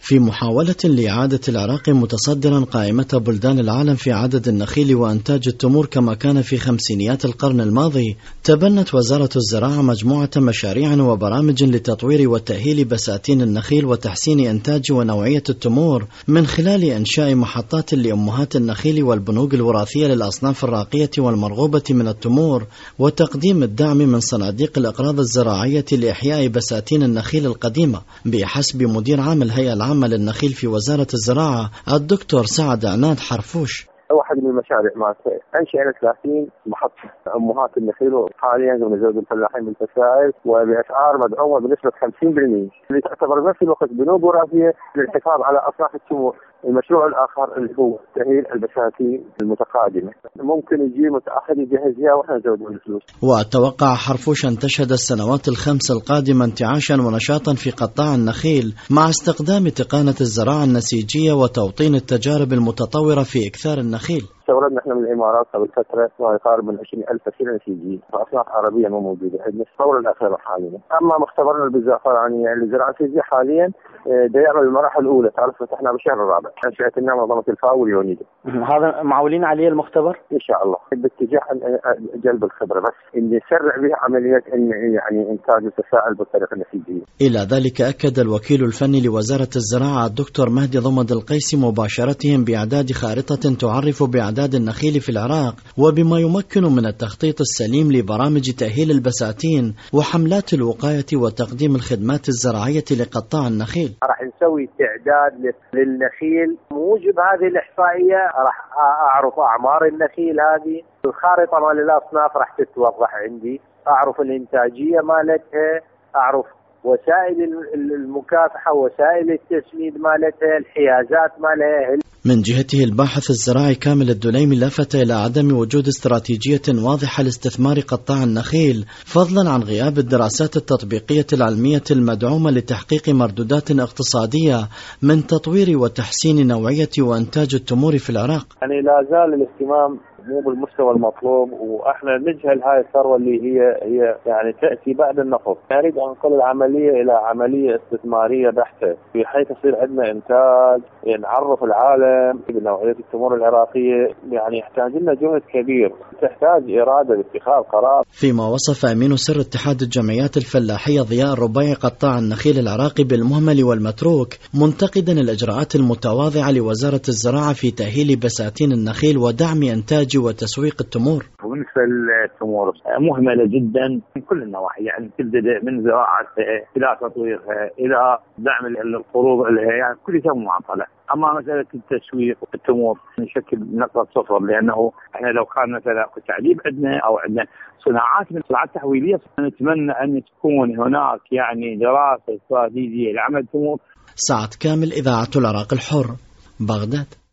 في محاولة لإعادة العراق متصدرا قائمة بلدان العالم في عدد النخيل وإنتاج التمور كما كان في خمسينيات القرن الماضي، تبنت وزارة الزراعة مجموعة مشاريع وبرامج لتطوير وتأهيل بساتين النخيل وتحسين إنتاج ونوعية التمور من خلال إنشاء محطات لأمهات النخيل والبنوك الوراثية للأصناف الراقية والمرغوبة من التمور، وتقديم الدعم من صناديق الأقراض الزراعية لإحياء بساتين النخيل القديمة، بحسب مدير عام الهيئة العامة للنخيل في وزارة الزراعة الدكتور سعد عناد حرفوش. واحد من المشاريع مالته أنشأنا 30 محطة أمهات النخيل، وحاليا نزود الفلاحين بالفسائل وبأسعار مدعومة بنسبة 50%، اللي تعتبر بنفس الوقت بنوك وراثية للحفاظ على أصناف التمور. المشروع الآخر اللي هو تأهيل البساتين المتقادمة، ممكن يجي متأخر يجهزها وإحنا نزود الفلوس. وأتوقع حرفوش أن تشهد السنوات الخمس القادمة انتعاشا ونشاطا في قطاع النخيل مع استخدام تقنية الزراعة النسيجية وتوطين التجارب المتطورة في إكثار النخيل. استوردنا احنا من الامارات قبل فتره ما يقارب من 20,000 فصيله نسيجيه، فاصناف عربيه مو موجوده عندنا الثوره الاخيره حاليا. اما مختبرنا بالزعفرانيه الزراعه النسيجيه حاليا دا يعمل المراحل الاولى، تعرف فتحنا بالشهر الرابع، انشات لنا منظمه الفاو واليونيدو. هذا معولين عليه المختبر ان شاء الله باتجاه جلب الخبره، بس ان نسرع بها عمليه يعني انتاج التساؤل بالطريقه النسيجيه. الى ذلك اكد الوكيل الفني لوزاره الزراعه الدكتور مهدي ضمد القيسي مباشرتهم باعداد خارطه تعرف باعداد النخيل في العراق، وبما يمكن من التخطيط السليم لبرامج تأهيل البساتين وحملات الوقاية وتقديم الخدمات الزراعية لقطاع النخيل. راح نسوي تعداد للنخيل موجب هذه الإحصائية، راح أعرف أعمار النخيل هذه، الخارطة مال الأصناف راح تتوضح عندي، أعرف الإنتاجية مالتها، أعرف وسائل المكافحة، وسائل التسميد مالتها، الحيازات مالها. من جهته الباحث الزراعي كامل الدليمي لفت إلى عدم وجود استراتيجية واضحة لاستثمار قطاع النخيل، فضلا عن غياب الدراسات التطبيقية العلمية المدعومة لتحقيق مردودات اقتصادية من تطوير وتحسين نوعية وإنتاج التمور في العراق. يعني لا زال الاهتمام مو بالمستوى المطلوب، واحنا نجهل هاي الثروه اللي هي يعني تاتي بعد النقص. نريد ان ننقل العمليه الى عمليه استثماريه بحته، بحيث يصير عندنا انتاج، نعرف العالم بنوعيه التمور العراقيه. يعني يحتاج لنا جهد كبير، تحتاج اراده لاتخاذ قرار. فيما وصف امين سر اتحاد الجمعيات الفلاحيه ضياء الربيعي قطاع النخيل العراقي بالمهمل والمتروك، منتقدا الاجراءات المتواضعه لوزاره الزراعه في تاهيل بساتين النخيل ودعم انتاج وتسويق التمور. وبالنسبه للتمور مهمله جدا من كل النواحي، يعني تبدا من زراعتها الى تطويرها الى دعم القروض لها، يعني كل شيء معطله. اما مساله التسويق التمور نشكل نقطه صفر، لانه احنا لو كان مثلا تعليم عندنا او عندنا صناعات من صناعات تحويليه، نتمنى ان تكون هناك يعني دراسه استراتيجيه لعمل التمور. سعد كامل، اذاعه العراق الحر، بغداد.